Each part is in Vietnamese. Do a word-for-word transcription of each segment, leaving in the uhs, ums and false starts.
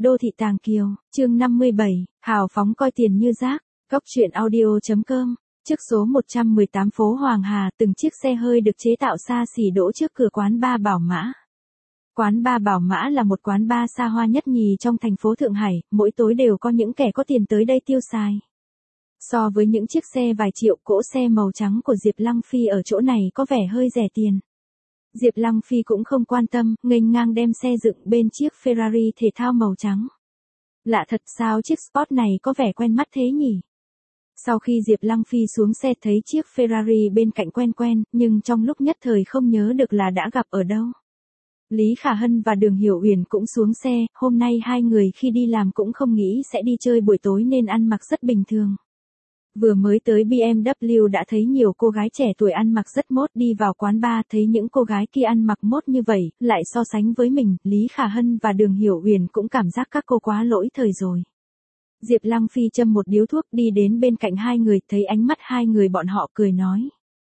Đô thị Tàng Kiều, chương năm mươi bảy, hào phóng coi tiền như rác, góc truyện audio.com, trước số một trăm mười tám phố Hoàng Hà, từng chiếc xe hơi được chế tạo xa xỉ đỗ trước cửa quán bar Bảo Mã. Quán bar Bảo Mã là một quán bar xa hoa nhất nhì trong thành phố Thượng Hải, mỗi tối đều có những kẻ có tiền tới đây tiêu xài. So với những chiếc xe vài triệu, cỗ xe màu trắng của Diệp Lăng Phi ở chỗ này có vẻ hơi rẻ tiền. Diệp Lăng Phi cũng không quan tâm, nghênh ngang đem xe dựng bên chiếc Ferrari thể thao màu trắng. Lạ thật, sao chiếc Sport này có vẻ quen mắt thế nhỉ? Sau khi Diệp Lăng Phi xuống xe thấy chiếc Ferrari bên cạnh quen quen, nhưng trong lúc nhất thời không nhớ được là đã gặp ở đâu. Lý Khả Hân và Đường Hiểu Uyển cũng xuống xe, hôm nay hai người khi đi làm cũng không nghĩ sẽ đi chơi buổi tối nên ăn mặc rất bình thường. Vừa mới tới bê em vê đã thấy nhiều cô gái trẻ tuổi ăn mặc rất mốt đi vào quán bar, thấy những cô gái kia ăn mặc mốt như vậy, lại so sánh với mình, Lý Khả Hân và Đường Hiểu Uyển cũng cảm giác các cô quá lỗi thời rồi. Diệp Lăng Phi châm một điếu thuốc đi đến bên cạnh hai người, thấy ánh mắt hai người bọn họ cười nói.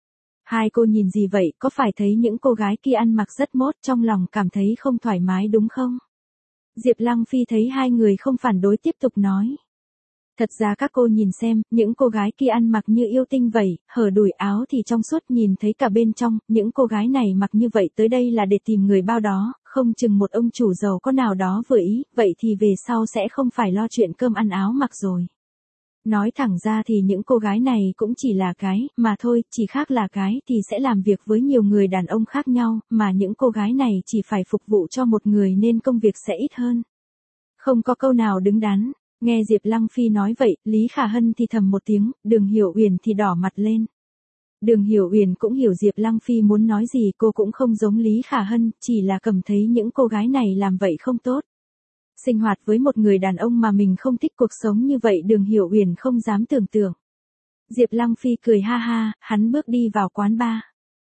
Hai cô nhìn gì vậy, có phải thấy những cô gái kia ăn mặc rất mốt trong lòng cảm thấy không thoải mái đúng không? Diệp Lăng Phi thấy hai người không phản đối tiếp tục nói. Thật ra các cô nhìn xem, những cô gái kia ăn mặc như yêu tinh vậy, hở đùi áo thì trong suốt nhìn thấy cả bên trong, những cô gái này mặc như vậy tới đây là để tìm người bao đó, không chừng một ông chủ giàu có nào đó vừa ý, vậy thì về sau sẽ không phải lo chuyện cơm ăn áo mặc rồi. Nói thẳng ra thì những cô gái này cũng chỉ là cái, mà thôi, chỉ khác là cái thì sẽ làm việc với nhiều người đàn ông khác nhau, mà những cô gái này chỉ phải phục vụ cho một người nên công việc sẽ ít hơn. Không có câu nào đứng đắn. Nghe Diệp Lăng Phi nói vậy, Lý Khả Hân thì thầm một tiếng, Đường Hiểu Uyển thì đỏ mặt lên. Đường Hiểu Uyển cũng hiểu Diệp Lăng Phi muốn nói gì, cô cũng không giống Lý Khả Hân, chỉ là cầm thấy những cô gái này làm vậy không tốt. Sinh hoạt với một người đàn ông mà mình không thích cuộc sống như vậy, Đường Hiểu Uyển không dám tưởng tượng. Diệp Lăng Phi cười ha ha, hắn bước đi vào quán bar.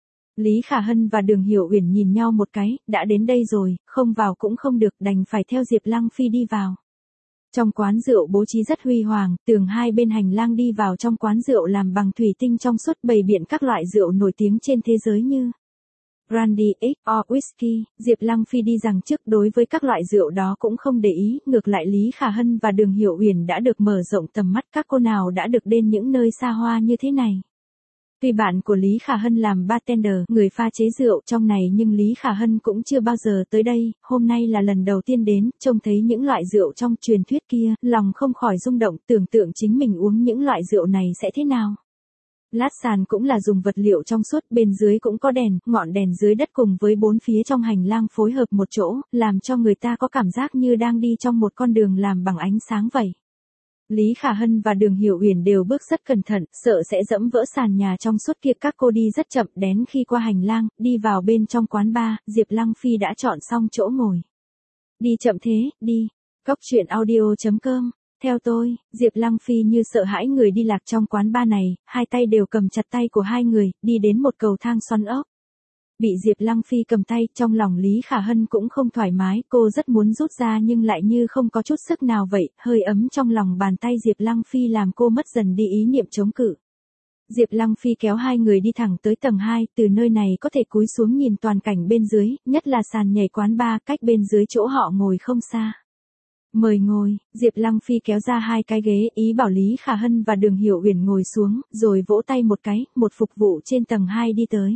Lý Khả Hân và Đường Hiểu Uyển nhìn nhau một cái, đã đến đây rồi, không vào cũng không được, đành phải theo Diệp Lăng Phi đi vào. Trong quán rượu bố trí rất huy hoàng, tường hai bên hành lang đi vào trong quán rượu làm bằng thủy tinh trong suốt, bày biện các loại rượu nổi tiếng trên thế giới như brandy, ích o, whisky. Diệp Lăng Phi đi rằng trước đối với các loại rượu đó cũng không để ý, ngược lại Lý Khả Hân và Đường Hiểu Uyển đã được mở rộng tầm mắt, các cô nào đã được đến những nơi xa hoa như thế này. Tuy bạn của Lý Khả Hân làm bartender, người pha chế rượu trong này, nhưng Lý Khả Hân cũng chưa bao giờ tới đây, hôm nay là lần đầu tiên đến, trông thấy những loại rượu trong truyền thuyết kia, lòng không khỏi rung động, tưởng tượng chính mình uống những loại rượu này sẽ thế nào. Lát sàn cũng là dùng vật liệu trong suốt, bên dưới cũng có đèn, ngọn đèn dưới đất cùng với bốn phía trong hành lang phối hợp một chỗ, làm cho người ta có cảm giác như đang đi trong một con đường làm bằng ánh sáng vậy. Lý Khả Hân và Đường Hiểu Uyển đều bước rất cẩn thận, sợ sẽ dẫm vỡ sàn nhà trong suốt kia. Các cô đi rất chậm, đến khi qua hành lang, đi vào bên trong quán bar, Diệp Lăng Phi đã chọn xong chỗ ngồi. Đi chậm thế, đi. Góc truyện audio.com. Theo tôi, Diệp Lăng Phi như sợ hãi người đi lạc trong quán bar này, hai tay đều cầm chặt tay của hai người, đi đến một cầu thang xoắn ốc. Bị Diệp Lăng Phi cầm tay, trong lòng Lý Khả Hân cũng không thoải mái, cô rất muốn rút ra nhưng lại như không có chút sức nào vậy, hơi ấm trong lòng bàn tay Diệp Lăng Phi làm cô mất dần đi ý niệm chống cự. Diệp Lăng Phi kéo hai người đi thẳng tới tầng hai, từ nơi này có thể cúi xuống nhìn toàn cảnh bên dưới, nhất là sàn nhảy quán bar cách bên dưới chỗ họ ngồi không xa. Mời ngồi, Diệp Lăng Phi kéo ra hai cái ghế, ý bảo Lý Khả Hân và Đường Hiểu Uyển ngồi xuống, rồi vỗ tay một cái, một phục vụ trên tầng hai đi tới.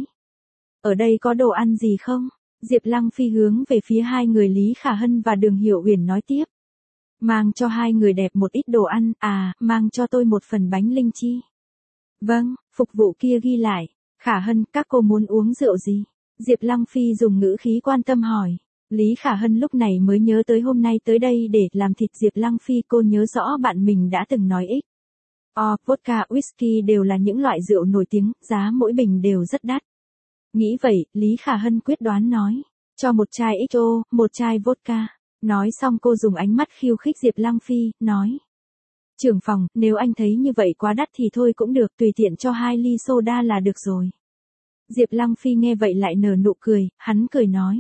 Ở đây có đồ ăn gì không? Diệp Lăng Phi hướng về phía hai người Lý Khả Hân và Đường Hiểu Uyển nói tiếp. Mang cho hai người đẹp một ít đồ ăn, à, mang cho tôi một phần bánh linh chi. Vâng, phục vụ kia ghi lại. Khả Hân, các cô muốn uống rượu gì? Diệp Lăng Phi dùng ngữ khí quan tâm hỏi. Lý Khả Hân lúc này mới nhớ tới hôm nay tới đây để làm thịt Diệp Lăng Phi, cô nhớ rõ bạn mình đã từng nói ích o, vodka, whisky đều là những loại rượu nổi tiếng, giá mỗi bình đều rất đắt. Nghĩ vậy, Lý Khả Hân quyết đoán nói, cho một chai ích o, một chai vodka. Nói xong cô dùng ánh mắt khiêu khích Diệp Lăng Phi, nói. Trưởng phòng, nếu anh thấy như vậy quá đắt thì thôi cũng được, tùy tiện cho hai ly soda là được rồi. Diệp Lăng Phi nghe vậy lại nở nụ cười, hắn cười nói.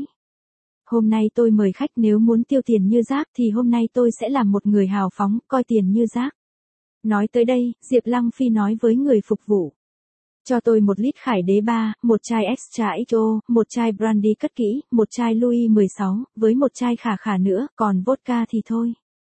Hôm nay tôi mời khách, nếu muốn tiêu tiền như rác thì hôm nay tôi sẽ làm một người hào phóng, coi tiền như rác. Nói tới đây, Diệp Lăng Phi nói với người phục vụ. Cho tôi một lít Khải Đế ba, một chai Extra ích o, một chai brandy cất kỹ, một chai Louis mười sáu, với một chai Khả Khả nữa, còn vodka thì thôi.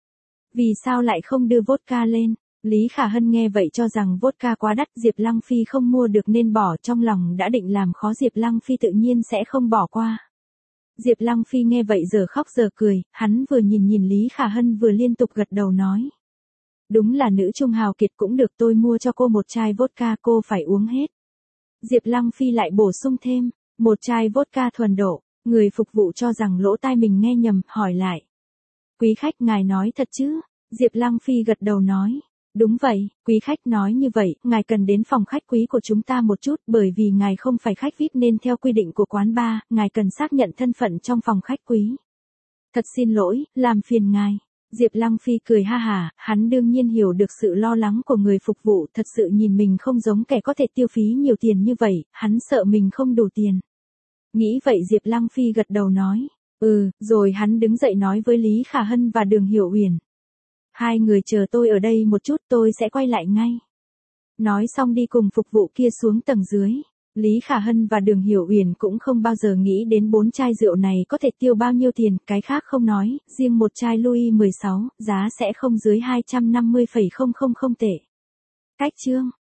Vì sao lại không đưa vodka lên? Lý Khả Hân nghe vậy cho rằng vodka quá đắt, Diệp Lăng Phi không mua được nên bỏ, trong lòng đã định làm khó Diệp Lăng Phi tự nhiên sẽ không bỏ qua. Diệp Lăng Phi nghe vậy giờ khóc giờ cười, hắn vừa nhìn nhìn Lý Khả Hân vừa liên tục gật đầu nói. Đúng là nữ trung hào kiệt, cũng được, tôi mua cho cô một chai vodka, cô phải uống hết. Diệp Lăng Phi lại bổ sung thêm, một chai vodka thuần độ. Người phục vụ cho rằng lỗ tai mình nghe nhầm, hỏi lại. Quý khách, ngài nói thật chứ? Diệp Lăng Phi gật đầu nói. Đúng vậy, quý khách nói như vậy, ngài cần đến phòng khách quý của chúng ta một chút, bởi vì ngài không phải khách vi ai pi nên theo quy định của quán bar, ngài cần xác nhận thân phận trong phòng khách quý. Thật xin lỗi, làm phiền ngài. Diệp Lăng Phi cười ha hả, hắn đương nhiên hiểu được sự lo lắng của người phục vụ, thật sự nhìn mình không giống kẻ có thể tiêu phí nhiều tiền như vậy, hắn sợ mình không đủ tiền. Nghĩ vậy Diệp Lăng Phi gật đầu nói, ừ, rồi hắn đứng dậy nói với Lý Khả Hân và Đường Hiểu Uyển. Hai người chờ tôi ở đây một chút, tôi sẽ quay lại ngay. Nói xong đi cùng phục vụ kia xuống tầng dưới. Lý Khả Hân và Đường Hiểu Uyển cũng không bao giờ nghĩ đến bốn chai rượu này có thể tiêu bao nhiêu tiền, cái khác không nói, riêng một chai Louis mười sáu, giá sẽ không dưới hai trăm năm mươi nghìn không trăm tệ. Cách chương